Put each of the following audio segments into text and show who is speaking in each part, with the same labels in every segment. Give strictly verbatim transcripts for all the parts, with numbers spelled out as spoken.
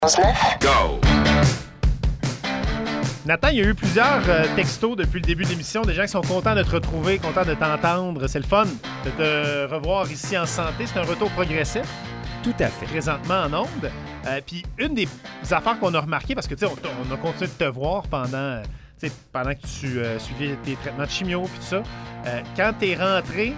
Speaker 1: Go!
Speaker 2: Nathan, il y a eu plusieurs euh, textos depuis le début de l'émission, des gens qui sont contents de te retrouver, contents de t'entendre. C'est le fun de te revoir ici en santé. C'est un retour progressif.
Speaker 3: Tout à fait.
Speaker 2: Présentement en ondes. Euh, Puis une des affaires qu'on a remarqué, parce que tu sais, on, on a continué de te voir pendant, pendant que tu euh, suivais tes traitements de chimio puis tout ça. Euh, quand t'es rentré,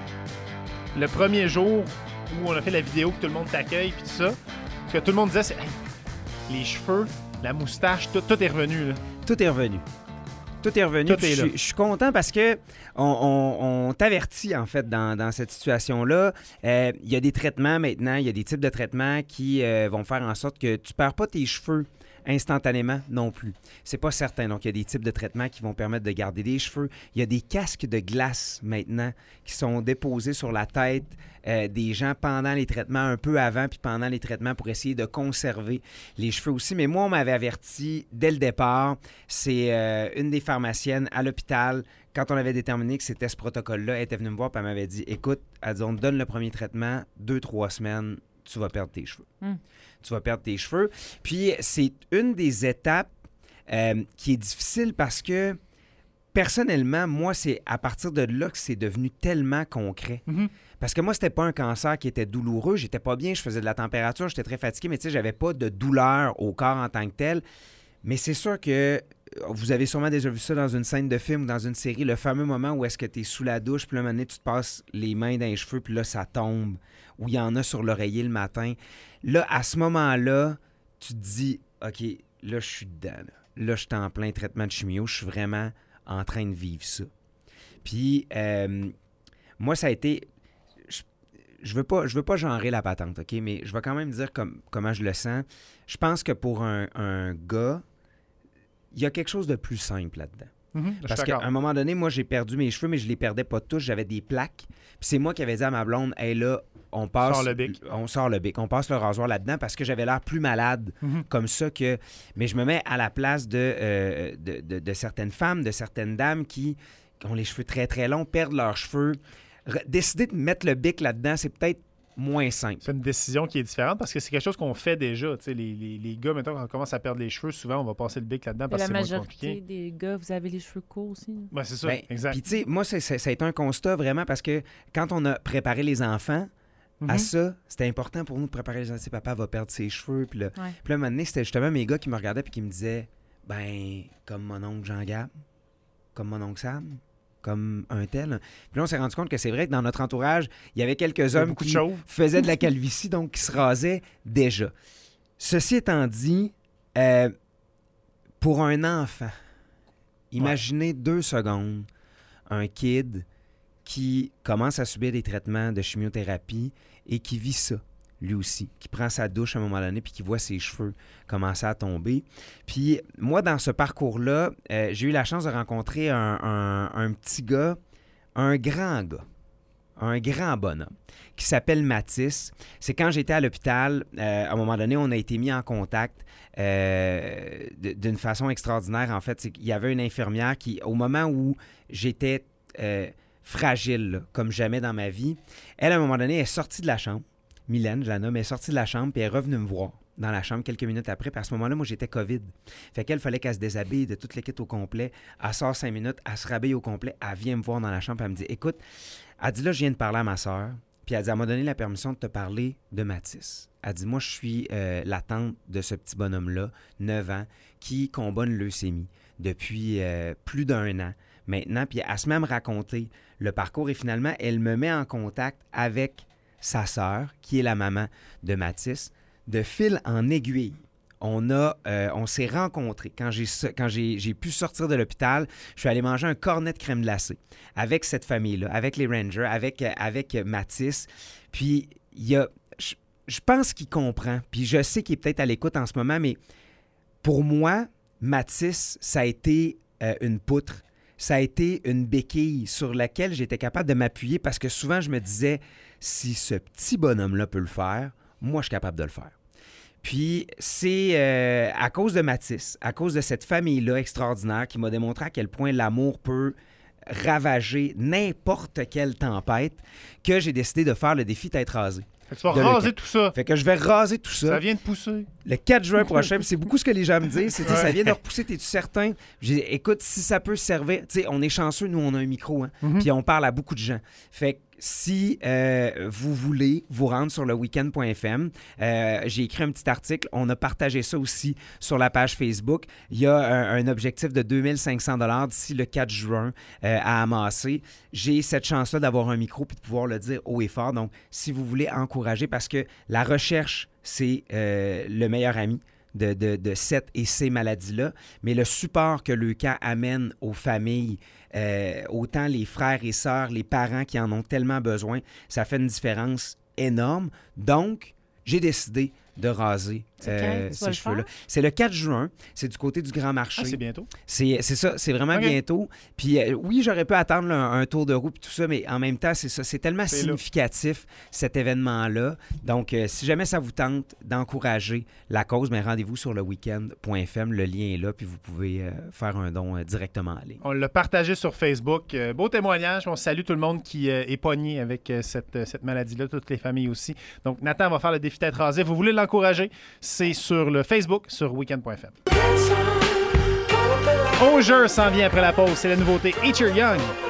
Speaker 2: le premier jour où on a fait la vidéo que tout le monde t'accueille puis tout ça, ce que tout le monde disait, c'est hey, les cheveux, la moustache, tout, tout est revenu, là.
Speaker 3: Tout est revenu. Tout est revenu.
Speaker 2: Tout est là.
Speaker 3: Je suis content parce que on, on, on t'avertit, en fait, dans, dans cette situation-là. Il euh, y a des traitements maintenant, il y a des types de traitements qui euh, vont faire en sorte que tu ne perds pas tes cheveux instantanément non plus. C'est pas certain. Donc, il y a des types de traitements qui vont permettre de garder des cheveux. Il y a des casques de glace maintenant qui sont déposés sur la tête euh, des gens pendant les traitements, un peu avant, puis pendant les traitements pour essayer de conserver les cheveux aussi. Mais moi, on m'avait averti dès le départ. C'est euh, une des pharmaciennes à l'hôpital. Quand on avait déterminé que c'était ce protocole-là, elle était venue me voir et elle m'avait dit « Écoute, elle dit, on te donne le premier traitement, deux, trois semaines, tu vas perdre tes cheveux. Mm. Tu vas perdre tes cheveux. » Puis c'est une des étapes euh, qui est difficile parce que, personnellement, moi, c'est à partir de là que c'est devenu tellement concret. Mm-hmm. Parce que moi, c'était pas un cancer qui était douloureux. J'étais pas bien, je faisais de la température, j'étais très fatigué, mais tu sais, j'avais pas de douleur au corps en tant que tel. Mais c'est sûr que vous avez sûrement déjà vu ça dans une scène de film ou dans une série, le fameux moment où est-ce que tu es sous la douche, puis là, un moment donné, tu te passes les mains dans les cheveux, puis là, ça tombe, ou il y en a sur l'oreiller le matin. Là, à ce moment-là, tu te dis, OK, là, je suis dedans. Là, là je suis en plein traitement de chimio, je suis vraiment en train de vivre ça. Puis, euh, moi, ça a été... Je, je veux pas, je veux pas genrer la patente, OK, mais je vais quand même dire comme, comment je le sens. Je pense que pour un, un gars, il y a quelque chose de plus simple là-dedans. Mm-hmm, Parce qu'à un moment donné, moi, j'ai perdu mes cheveux, mais je les perdais pas tous. J'avais des plaques. Puis c'est moi qui avais dit à ma blonde, « Hey, là, on passe...
Speaker 2: Sors le bic.
Speaker 3: On sort le bic. On passe le rasoir là-dedans parce que j'avais l'air plus malade mm-hmm. comme ça que... » Mais je me mets à la place de, euh, de, de, de certaines femmes, de certaines dames qui ont les cheveux très, très longs, perdent leurs cheveux. Re- décider de mettre le bic là-dedans, c'est peut-être moins simple.
Speaker 2: C'est une décision qui est différente parce que c'est quelque chose qu'on fait déjà. Les, les, les gars, maintenant, quand on commence à perdre les cheveux, souvent, on va passer le bic là-dedans parce que c'est moins compliqué.
Speaker 4: La majorité des gars, vous avez les cheveux courts aussi.
Speaker 2: Oui, c'est ça,
Speaker 3: ben,
Speaker 2: exact.
Speaker 3: Puis, tu sais, moi, c'est, c'est, ça a été un constat vraiment parce que quand on a préparé les enfants mm-hmm. à ça, c'était important pour nous de préparer les enfants. Papa va perdre ses cheveux. Puis là, ouais. puis là, à un moment donné, c'était justement mes gars qui me regardaient et qui me disaient, ben, comme mon oncle Jean-Gab, comme mon oncle Sam, comme un tel. Puis là, on s'est rendu compte que c'est vrai que dans notre entourage, il y avait quelques hommes qui faisaient de la calvitie, donc qui se rasaient déjà. Ceci étant dit, euh, pour un enfant, imaginez ouais. deux secondes un kid qui commence à subir des traitements de chimiothérapie et qui vit ça, lui aussi, qui prend sa douche à un moment donné puis qui voit ses cheveux commencer à tomber. Puis moi, dans ce parcours-là, euh, j'ai eu la chance de rencontrer un, un, un petit gars, un grand gars, un grand bonhomme, qui s'appelle Mathis. C'est quand j'étais à l'hôpital, euh, à un moment donné, on a été mis en contact euh, d'une façon extraordinaire. En fait, c'est qu'il y avait une infirmière qui, au moment où j'étais euh, fragile, là, comme jamais dans ma vie, elle, à un moment donné, est sortie de la chambre. Mylène, je la nomme, est sortie de la chambre puis elle est revenue me voir dans la chambre quelques minutes après. Puis à ce moment-là, moi, j'étais COVID. Fait qu'elle, fallait qu'elle se déshabille de toute l'équipe au complet. Elle sort cinq minutes, elle se rhabille au complet, elle vient me voir dans la chambre puis elle me dit « Écoute, elle dit là, je viens de parler à ma sœur. » Puis elle dit « Elle m'a donné la permission de te parler de Mathis. » Elle dit « Moi, je suis euh, la tante de ce petit bonhomme-là, neuf ans, qui combat une leucémie depuis euh, plus d'un an maintenant. » Puis elle se met à me raconter le parcours et finalement, elle me met en contact avec sa sœur, qui est la maman de Mathis. De fil en aiguille, on, a, euh, on s'est rencontrés. Quand, j'ai, quand j'ai, j'ai pu sortir de l'hôpital, je suis allé manger un cornet de crème glacée avec cette famille-là, avec les Rangers, avec, avec Mathis. Puis, il y a, je, je pense qu'il comprend. Puis, je sais qu'il est peut-être à l'écoute en ce moment, mais pour moi, Mathis, ça a été euh, une poutre. Ça a été une béquille sur laquelle j'étais capable de m'appuyer parce que souvent, je me disais, si ce petit bonhomme-là peut le faire, moi, je suis capable de le faire. Puis, c'est euh, à cause de Mathis, à cause de cette famille-là extraordinaire qui m'a démontré à quel point l'amour peut ravager n'importe quelle tempête que j'ai décidé de faire le défi tête rasée.
Speaker 2: Fait que tu vas
Speaker 3: de
Speaker 2: raser
Speaker 3: leucas.
Speaker 2: tout ça.
Speaker 3: Fait que je vais raser tout ça.
Speaker 2: Ça vient de pousser.
Speaker 3: Le quatre juin prochain, puis c'est beaucoup ce que les gens me disent. C'est,
Speaker 2: Ouais.
Speaker 3: Ça vient de repousser, t'es-tu certain? J'ai dit, écoute, si ça peut servir, tu sais, on est chanceux, nous, on a un micro, hein,
Speaker 2: Mhm.
Speaker 3: puis on parle à beaucoup de gens. Fait que si euh, vous voulez vous rendre sur le weekend point f m, euh, j'ai écrit un petit article, on a partagé ça aussi sur la page Facebook. Il y a un, un objectif de deux mille cinq cents dollars d'ici le quatre juin euh, à amasser. J'ai cette chance-là d'avoir un micro puis de pouvoir le dire haut et fort. Donc, si vous voulez encourager, parce que la recherche, c'est euh, le meilleur ami de, de, de cette et ces maladies-là, mais le support que Leuca amène aux familles, euh, autant les frères et sœurs, les parents qui en ont tellement besoin, ça fait une différence énorme. Donc, j'ai décidé de raser
Speaker 4: C'est
Speaker 3: euh,
Speaker 4: quand tu vas
Speaker 3: ces
Speaker 4: le
Speaker 3: cheveux-là.
Speaker 4: faire?
Speaker 3: C'est le quatre juin, c'est du côté du Grand Marché.
Speaker 2: Ah, c'est bientôt.
Speaker 3: C'est, c'est ça, c'est vraiment
Speaker 2: Ok.
Speaker 3: bientôt. Puis euh, oui, j'aurais pu attendre là, un, un tour de roue puis tout ça, mais en même temps, c'est ça. C'est tellement
Speaker 2: C'est là.
Speaker 3: significatif, cet événement-là. Donc, euh, si jamais ça vous tente d'encourager la cause, ben, rendez-vous sur le weekend point f m. Le lien est là, puis vous pouvez euh, faire un don euh, directement en ligne.
Speaker 2: On l'a partagé sur Facebook. Euh, beau témoignage. On salue tout le monde qui euh, est pogné avec euh, cette, euh, cette maladie-là, toutes les familles aussi. Donc, Nathan va faire le défi tête rasée. Vous voulez l'encourager? C'est sur le Facebook, sur weekend point f m. Hozier s'en vient après la pause. C'est la nouveauté Eat Your Young.